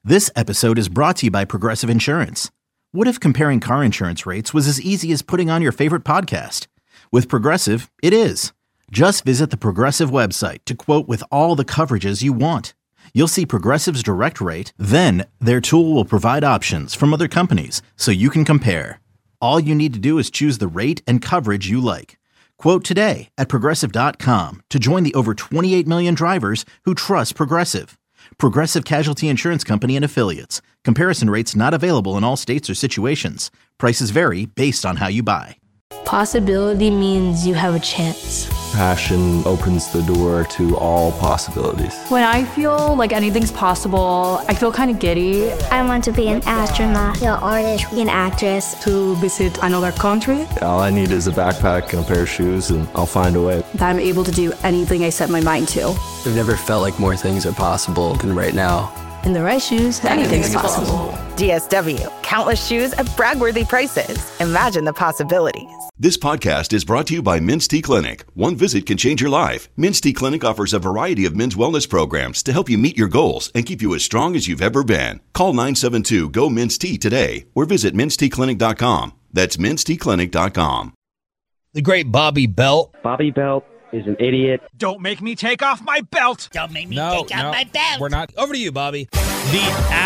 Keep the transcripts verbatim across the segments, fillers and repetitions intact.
This episode is brought to you by Progressive Insurance. What if comparing car insurance rates was as easy as putting on your favorite podcast? With Progressive, it is. Just visit the Progressive website to quote with all the coverages you want. You'll see Progressive's direct rate, then their tool will provide options from other companies so you can compare. All you need to do is choose the rate and coverage you like. Quote today at Progressive dot com to join the over twenty-eight million drivers who trust Progressive. Progressive Casualty Insurance Company and Affiliates. Comparison rates not available in all states or situations. Prices vary based on how you buy. Possibility means you have a chance. Passion opens the door to all possibilities. When I feel like anything's possible, I feel kind of giddy. I want to be an astronaut, an artist, an actress. To visit another country. All I need is a backpack and a pair of shoes, and I'll find a way. That I'm able to do anything I set my mind to. I've never felt like more things are possible than right now. In the right shoes, anything's possible. D S W. Countless shoes at brag-worthy prices. Imagine the possibilities. This podcast is brought to you by Minty Clinic. One visit can change your life. Minty Clinic offers a variety of men's wellness programs to help you meet your goals and keep you as strong as you've ever been. Call nine seven two, G O, M I N T Y today or visit minty clinic dot com. That's minty clinic dot com. The great Bobby Belt. Bobby Belt is an idiot. Don't make me take off my belt. Don't make me no, take off no, my belt. We're not. Over to you, Bobby. The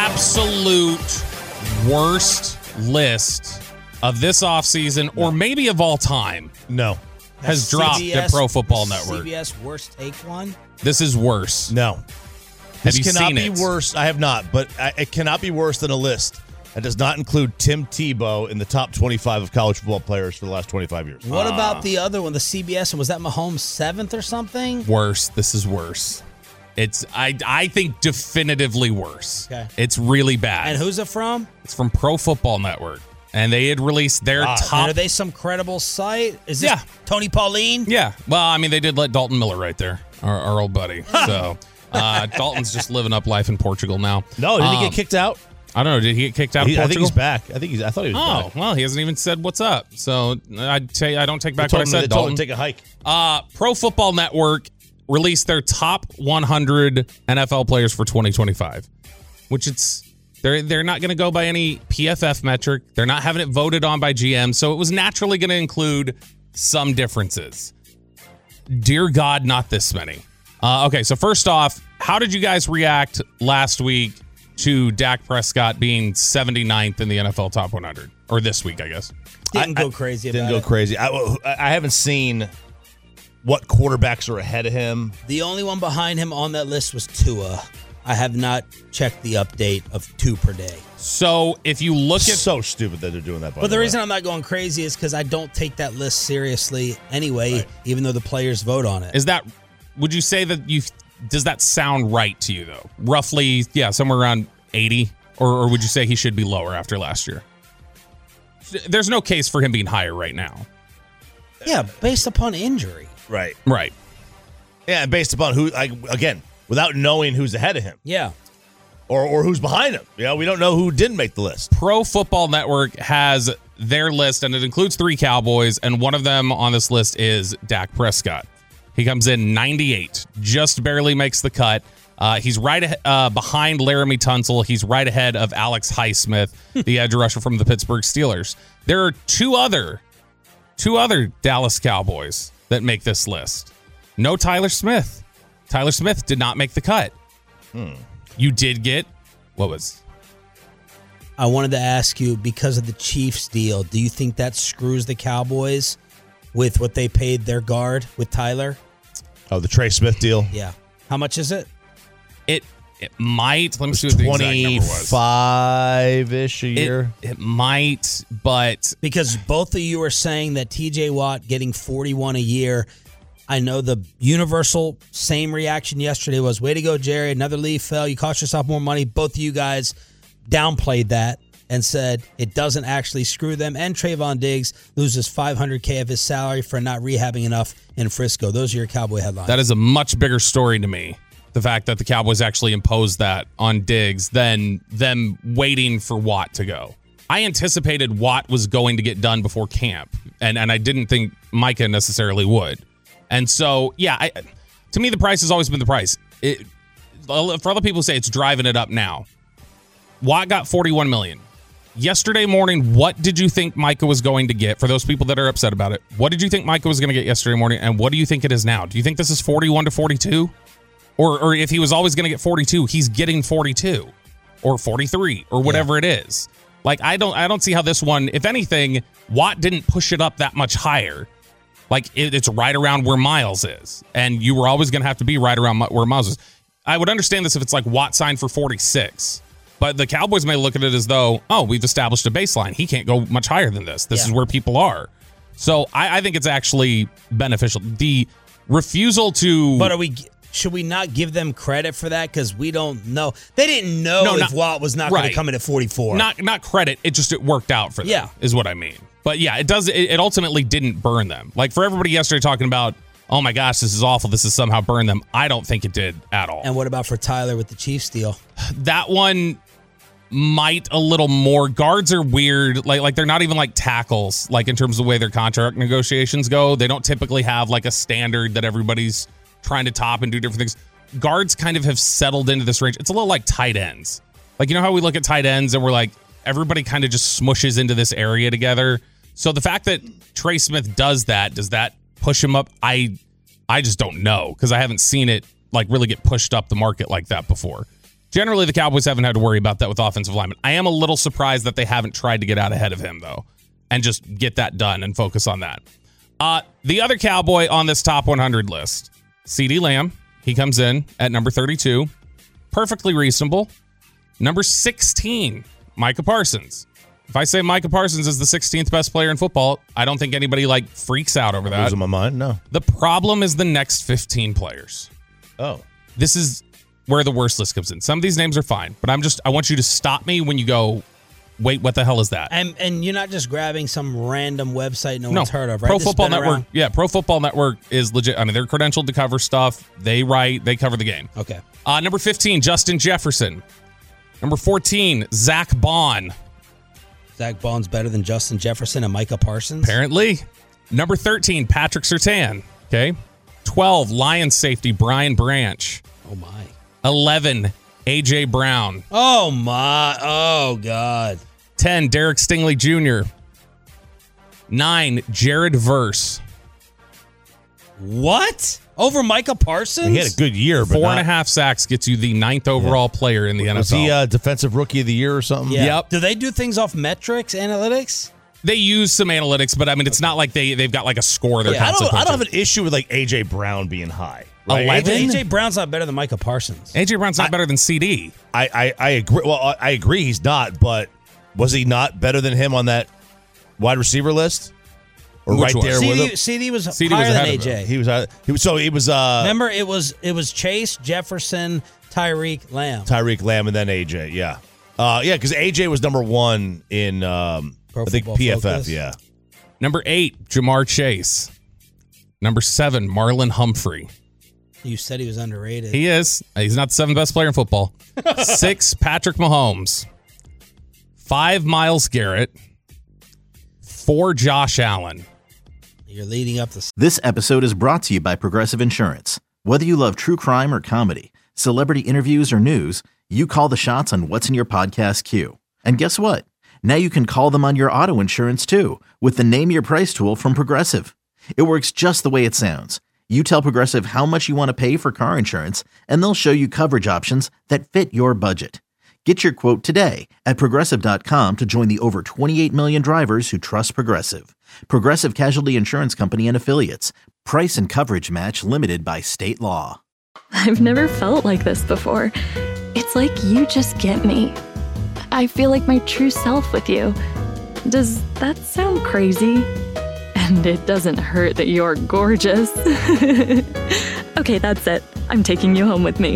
absolute worst list of this offseason, no. or maybe of all time, no, has That's dropped C B S, at Pro Football Network. C B S worst take one? This is worse. No. Have This you cannot seen be it? worse. I have not, but I, it cannot be worse than a list that does not include Tim Tebow in the top twenty-five of college football players for the last twenty-five years. What uh, about the other one, the C B S one? Was that Mahomes seventh or something? Worse. This is worse. It's I I think definitively worse. Okay. It's really bad. And who's it from? It's from Pro Football Network. And they had released their Ah, top. and are they some credible site? Is this Yeah. Tony Pauline? Yeah. Well, I mean, they did let Dalton Miller right there, our, our old buddy. So uh, Dalton's just living up life in Portugal now. No, did Um, he get kicked out? I don't know. Did he get kicked out He- of I Portugal? think he's back. I think he's. I thought he was Oh, back. well, he hasn't even said what's up. So I'd say I don't take back They what I told him- said, they told Dalton. him to take a hike. Uh, Pro Football Network released their top one hundred N F L players for twenty twenty-five, which it's they're they're not going to go by any P F F metric. They're not having it voted on by G M, so it was naturally going to include some differences. Dear God, not this many. Uh, okay, so first off, how did you guys react last week to Dak Prescott being seventy-ninth in the N F L top one hundred? Or this week, I guess. Didn't I- go crazy Didn't about go it. crazy. I, I haven't seen what quarterbacks are ahead of him. The only one behind him on that list was Tua. I have not checked the update of two per day. So if you look at so stupid that they're doing that. By But the way. reason I'm not going crazy is because I don't take that list seriously anyway, Right. even though the players vote on it. Is that, would you say that you, does that sound right to you though? Roughly, yeah, somewhere around eighty? Or, or would you say he should be lower after last year? There's no case for him being higher right now. Yeah, based upon injury. right, Right. yeah, based upon who, like again, without knowing who's ahead of him Yeah. or or who's behind him. You know, we don't know who didn't make the list. Pro Football Network has their list, and it includes three Cowboys, and one of them on this list is Dak Prescott. He comes in ninety-eight, just barely makes the cut. Uh, he's right ahe- uh, behind Laramie Tunsil. He's right ahead of Alex Highsmith, the edge rusher from the Pittsburgh Steelers. There are two other, two other Dallas Cowboys that make this list. No Tyler Smith. Tyler Smith did not make the cut. Hmm. You did get, what was? I wanted to ask you, because of the Chiefs deal, do you think that screws the Cowboys with what they paid their guard with Tyler? Oh, the Trey Smith deal. Yeah. How much is it? It it might. Let me see what the exact number was. twenty-five-ish a year. It, it might, but Because both of you are saying that T J Watt getting forty-one a year. I know the universal same reaction yesterday was, way to go, Jerry. Another leaf fell. You cost yourself more money. Both of you guys downplayed that and said it doesn't actually screw them. And Trayvon Diggs loses five hundred K of his salary for not rehabbing enough in Frisco. Those are your Cowboy headlines. that is a much bigger story to me. The fact that the Cowboys actually imposed that on Diggs than them waiting for Watt to go. I anticipated Watt was going to get done before camp, and, and I didn't think Micah necessarily would. And so, yeah, I, to me, the price has always been the price. It, for other people who say it's driving it up now. Watt got forty-one million dollars. Yesterday morning, what did you think Micah was going to get? For those people that are upset about it, what did you think Micah was going to get yesterday morning, and what do you think it is now? Do you think this is forty-one to forty-two? Or or if he was always going to get forty-two, he's getting forty-two or forty-three or whatever yeah. it is. Like, I don't I don't see how this one, if anything, Watt didn't push it up that much higher. Like, it, it's right around where Miles is. And you were always going to have to be right around where Miles is. I would understand this if it's like Watt signed for forty-six. But the Cowboys may look at it as though, oh, we've established a baseline. He can't go much higher than this. This yeah. is where people are. So I, I think it's actually beneficial. The refusal to... But are we... Should we not give them credit for that? Because we don't know. They didn't know no, if not, Watt was not right. going to come in at forty-four. Not not credit. It just it worked out for them, yeah. is what I mean. But yeah, it does. It, it ultimately didn't burn them. Like for everybody yesterday talking about, oh my gosh, this is awful. This has somehow burned them. I don't think it did at all. And what about for Tyler with the Chiefs deal? That one might a little more. Guards are weird. Like like they're not even like tackles. Like in terms of the way their contract negotiations go, they don't typically have like a standard that everybody's trying to top and do different things. Guards kind of have settled into this range. It's a little like tight ends. Like, you know how we look at tight ends and we're like, everybody kind of just smushes into this area together. So the fact that Trey Smith does that, does that push him up? I I just don't know because I haven't seen it like really get pushed up the market like that before. Generally, the Cowboys haven't had to worry about that with offensive linemen. I am a little surprised that they haven't tried to get out ahead of him, though, and just get that done and focus on that. Uh, the other Cowboy on this top one hundred list, CeeDee Lamb. He comes in at number thirty-two. Perfectly reasonable. Number sixteen, Micah Parsons. If I say Micah Parsons is the sixteenth best player in football, I don't think anybody like freaks out over that. Losing my mind? No. The problem is the next fifteen players. Oh. This is where the worst list comes in. Some of these names are fine, but I'm just I want you to stop me when you go, wait, what the hell is that? And and you're not just grabbing some random website no, no one's heard of, right? Pro This Football has been Network. around. Yeah, Pro Football Network is legit. I mean, they're credentialed to cover stuff. They write, they cover the game. Okay. Uh, number fifteen, Justin Jefferson. Number fourteen, Zach Bond. Zach Bond's better than Justin Jefferson and Micah Parsons? Apparently. Number thirteen, Patrick Surtain. Okay. twelve, Lions safety, Brian Branch. Oh, my. eleven, A J Brown. Oh, my. Oh, God. ten, Derek Stingley Junior nine, Jared Verse. What? Over Micah Parsons? He had a good year, but Four not, and a half sacks gets you the ninth overall yeah. player in the was N F L. Was he uh, defensive rookie of the year or something? Yeah. Yep. Do they do things off metrics, analytics? They use some analytics, but I mean, it's not like they, they've got like a score they're yeah, I don't, constantly I don't have an issue with like A J Brown being high. Right? eleven? A J Brown's not better than Micah Parsons. A J Brown's not I, better than C D. I, I, I agree. Well, I, I agree he's not, but was he not better than him on that wide receiver list? Or Which right one? there C D, with him? C D was C D higher was than ahead A of J. him. He was, uh, he was. So it was. Uh, Remember, it was it was Chase, Jefferson, Tyreek, Lamb. Tyreek Lamb, and then A J. Yeah, uh, yeah, because A J was number one in um, Pro I think Football P F F. Focus. Yeah. Number eight, Jamar Chase. Number seven, Marlon Humphrey. You said he was underrated. He is. He's not the seventh best player in football. Six, Patrick Mahomes. Five, Myles Garrett. Four, Josh Allen. You're leading up to... This episode is brought to you by Progressive Insurance. Whether you love true crime or comedy, celebrity interviews or news, you call the shots on what's in your podcast queue. And guess what? Now you can call them on your auto insurance too with the Name Your Price tool from Progressive. It works just the way it sounds. You tell Progressive how much you want to pay for car insurance, and they'll show you coverage options that fit your budget. Get your quote today at Progressive dot com to join the over twenty-eight million drivers who trust Progressive. Progressive Casualty Insurance Company and Affiliates. Price and coverage match limited by state law. I've never felt like this before. It's like you just get me. I feel like my true self with you. Does that sound crazy? And it doesn't hurt that you're gorgeous. Okay, that's it. I'm taking you home with me.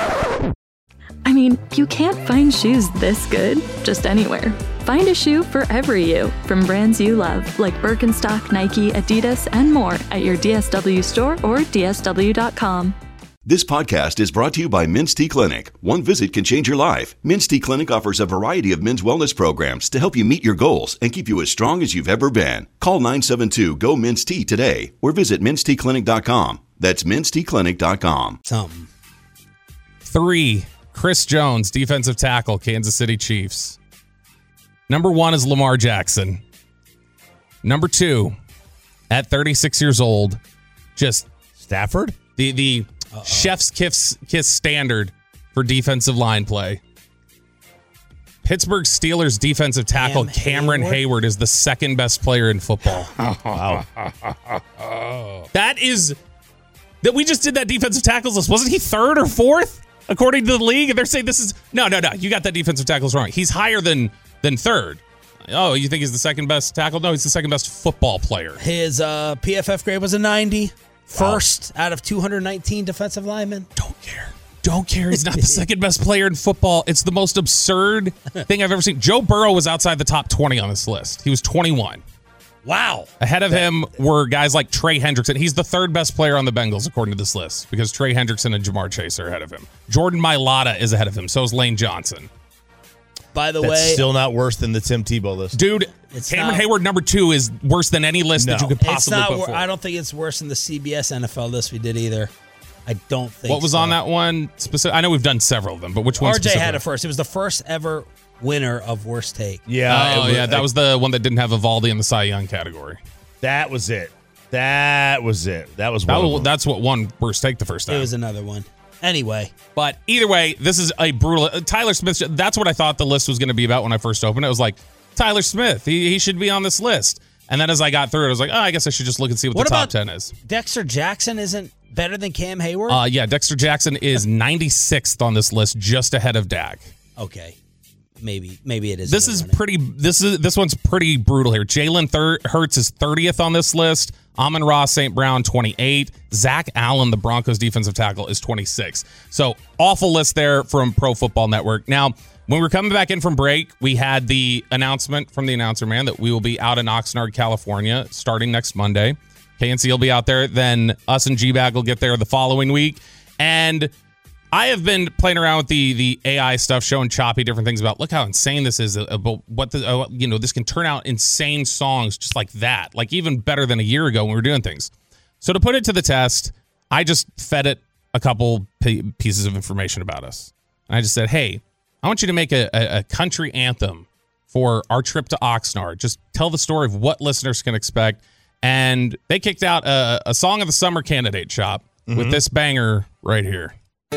I mean, you can't find shoes this good just anywhere. Find a shoe for every you from brands you love, like Birkenstock, Nike, Adidas, and more at your D S W store or D S W dot com. This podcast is brought to you by Minty Clinic. One visit can change your life. Minty Clinic offers a variety of men's wellness programs to help you meet your goals and keep you as strong as you've ever been. Call nine seven two, G O, M I N T Y today or visit minty clinic dot com. That's minty clinic dot com. Something. Three, Chris Jones, defensive tackle, Kansas City Chiefs. Number one is Lamar Jackson. Number two, at thirty-six years old, just Stafford? The the Uh-oh. chef's kiss, kiss standard for defensive line play. Pittsburgh Steelers defensive tackle Cam Cameron Hayward? Hayward is the second best player in football. Wow. That is that we just did that defensive tackles list. Wasn't he third or fourth according to the league? And they're saying this is no, no, no. You got that defensive tackles wrong. He's higher than than third. Oh, you think he's the second best tackle? No, he's the second best football player. His uh, P F F grade was a ninety. First wow. out of two hundred nineteen defensive linemen. Don't care. Don't care. He's not the second best player in football. It's the most absurd thing I've ever seen. Joe Burrow was outside the top twenty on this list. He was twenty-one. Wow. Ahead of him were guys like Trey Hendrickson. He's the third best player on the Bengals, according to this list, because Trey Hendrickson and Jamar Chase are ahead of him. Jordan Mailata is ahead of him. So is Lane Johnson. By the That's way, still not worse than the Tim Tebow list. Dude, it's Cameron not, Hayward, number two, is worse than any list no. that you could possibly it's not, put wor- forward. I don't think it's worse than the C B S N F L list we did either. I don't think What was so. on that one? Specific? I know we've done several of them, but which one R J specifically? had it first. It was the first ever winner of Worst Take. Yeah. Oh, was, yeah. That I, was the one that didn't have Evaldi in the Cy Young category. That was it. That was it. That was that one was, of them. That's what won Worst Take the first time. It was another one. Anyway. But either way, this is a brutal... Uh, Tyler Smith, that's what I thought the list was going to be about when I first opened it. I was like, Tyler Smith, he, he should be on this list. And then as I got through it, I was like, oh, I guess I should just look and see what, what the top about ten is. Dexter Jackson isn't better than Cam Hayward? Uh, yeah, Dexter Jackson is ninety-sixth on this list, just ahead of Dak. Okay. Maybe maybe it is. This is pretty. This is this one's pretty brutal here. Jalen Thur- Hurts is thirtieth on this list. Amon-Ra Saint Brown twenty-eight. Zach Allen, the Broncos defensive tackle, is twenty-six. So awful list there from Pro Football Network. Now, when we were coming back in from break, we had the announcement from the announcer man that we will be out in Oxnard, California, starting next Monday. K N C will be out there. Then us and G-Bag will get there the following week. And I have been playing around with the the A I stuff, showing Choppy different things about, look how insane this is, about what the, uh, you know, this can turn out insane songs just like that, like even better than a year ago when we were doing things. So to put it to the test, I just fed it a couple p- pieces of information about us. And I just said, hey, I want you to make a, a, a country anthem for our trip to Oxnard. Just tell the story of what listeners can expect. And they kicked out a, a Song of the Summer candidate, Chop, mm-hmm. with this banger right here.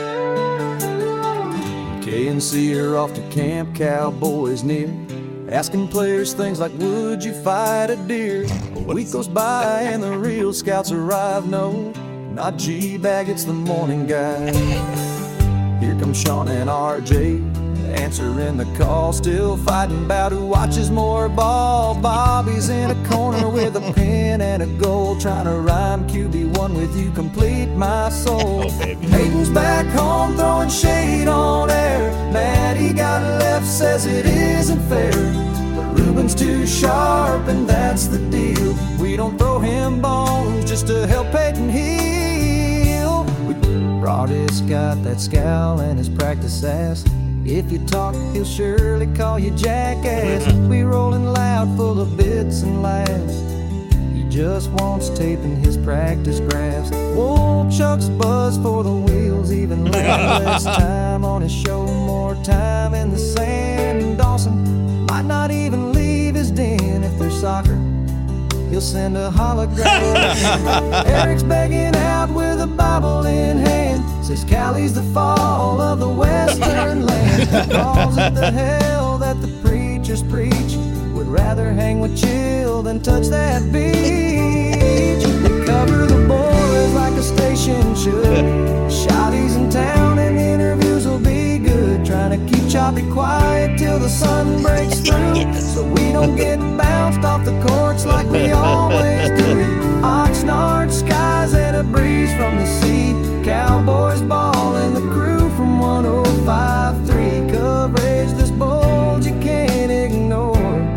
K N C are off to Camp Cowboys near, asking players things like, would you fight a deer? A week goes by and the real scouts arrive. No, not G-Bag, it's the morning guy. Here come Sean and R J, answering the call, still fighting about who watches more ball. Bobby's in a corner with a pen and a goal, trying to rhyme Q B one with you complete my soul. Oh, baby. Hayden's back home throwing shade on air. Maddie got left, says it isn't fair, but Ruben's too sharp and that's the deal. We don't throw him bones just to help Peyton heal. We Broadest got that scowl and his practice ass. If you talk, he'll surely call you jackass. We rolling loud, full of bits and laughs. He just wants tape in his practice graphs. Whoa, Chuck's buzz for the wheels, even less time on his show, more time in the sand. And Dawson might not even leave his den if there's soccer. He'll send a hologram. Eric's begging out with a Bible in hand. Says Cali's the fall of the western land. Calls it the hell that the preachers preach. Would rather hang with Chill than touch that beach. They cover the boys like a station should. Shotties in town and the interviews will be good. Trying to keep Choppy quiet till the sun breaks through, so we don't get bounced off the courts like we always do. Oxnard skies and a breeze from the sea. Cowboys ball and the crew from one oh five point three. Coverage this bold you can't ignore.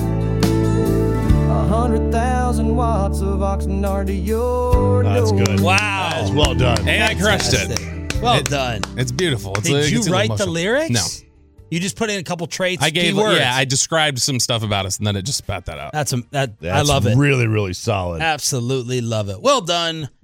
A hundred thousand watts of Oxnard to your door. That's good. Wow. That's well done. Hey, I crushed it. Well it, done. It's beautiful. It's Did a, you it's write the emotional. lyrics? No. You just put in a couple traits, I gave, keywords. yeah, I described some stuff about us, and then it just spat that out. That's a, that. That's I love it. Really, really solid. Absolutely love it. Well done.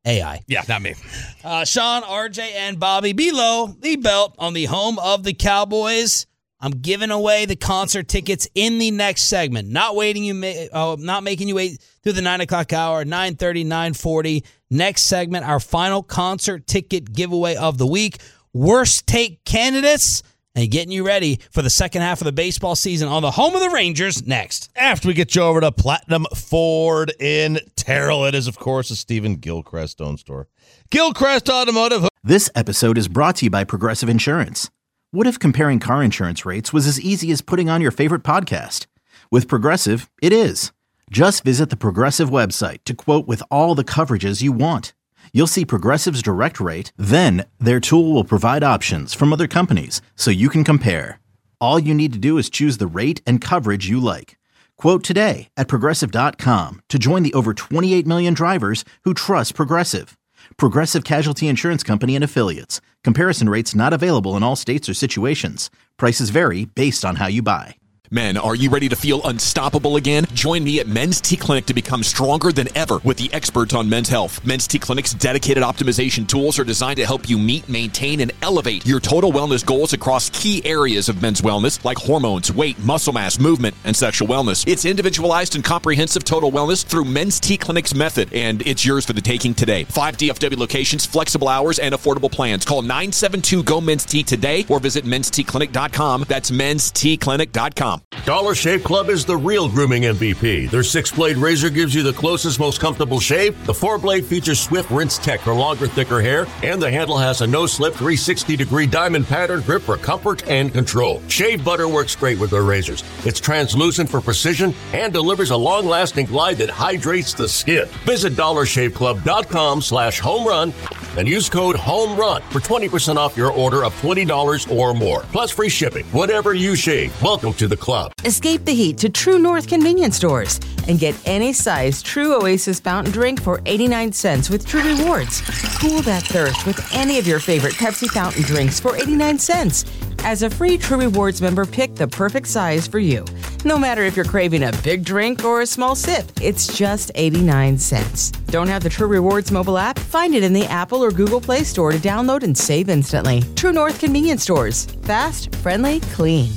A I. Yeah, not me. Uh, Sean, R J, and Bobby below the belt on the home of the Cowboys. I'm giving away the concert tickets in the next segment. Not waiting you, ma- uh, not making you wait through the nine o'clock hour, nine thirty, nine forty. Next segment, our final concert ticket giveaway of the week. Worst take candidates. And getting you ready for the second half of the baseball season on the home of the Rangers next. After we get you over to Platinum Ford in Terrell, it is, of course, a Stephen Gilchrist-owned store. Gilchrist Automotive. This episode is brought to you by Progressive Insurance. What if comparing car insurance rates was as easy as putting on your favorite podcast? With Progressive, it is. Just visit the Progressive website to quote with all the coverages you want. You'll see Progressive's direct rate, then their tool will provide options from other companies so you can compare. All you need to do is choose the rate and coverage you like. Quote today at Progressive dot com to join the over twenty-eight million drivers who trust Progressive. Progressive Casualty Insurance Company and Affiliates. Comparison rates not available in all states or situations. Prices vary based on how you buy. Men, are you ready to feel unstoppable again? Join me at Men's T Clinic to become stronger than ever with the experts on men's health. Men's T Clinic's dedicated optimization tools are designed to help you meet, maintain, and elevate your total wellness goals across key areas of men's wellness like hormones, weight, muscle mass, movement, and sexual wellness. It's individualized and comprehensive total wellness through Men's T Clinic's method, and it's yours for the taking today. Five D F W locations, flexible hours, and affordable plans. Call nine seven two, G O, Men's T today or visit mens t clinic dot com. That's mens t clinic dot com. Dollar Shave Club is the real grooming M V P. Their six-blade razor gives you the closest, most comfortable shave. The four-blade features Swift Rinse Tech for longer, thicker hair, and the handle has a no-slip three hundred sixty degree diamond pattern grip for comfort and control. Shave butter works great with their razors. It's translucent for precision and delivers a long-lasting glide that hydrates the skin. Visit dollar shave club dot com slash home run and use code HOMERUN for twenty percent off your order of twenty dollars or more. Plus free shipping. Whatever you shave, welcome to the club. Escape the heat to True North convenience stores and get any size True Oasis fountain drink for eighty-nine cents with True Rewards. Cool that thirst with any of your favorite Pepsi fountain drinks for eighty-nine cents. As a free True Rewards member, pick the perfect size for you. No matter if you're craving a big drink or a small sip, it's just eighty-nine cents. Don't have the True Rewards mobile app? Find it in the Apple or Google Play Store to download and save instantly. True North convenience stores. Fast, friendly, clean.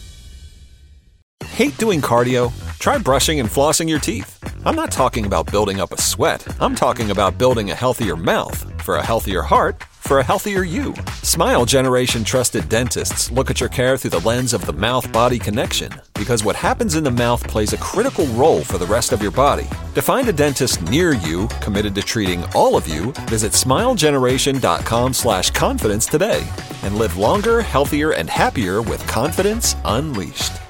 Hate doing cardio? Try brushing and flossing your teeth. I'm not talking about building up a sweat. I'm talking about building a healthier mouth. For a healthier heart, for a healthier you. Smile Generation trusted dentists look at your care through the lens of the mouth-body connection, because what happens in the mouth plays a critical role for the rest of your body. To find a dentist near you committed to treating all of you, visit smile generation dot com slash confidence today and live longer, healthier, and happier with confidence unleashed.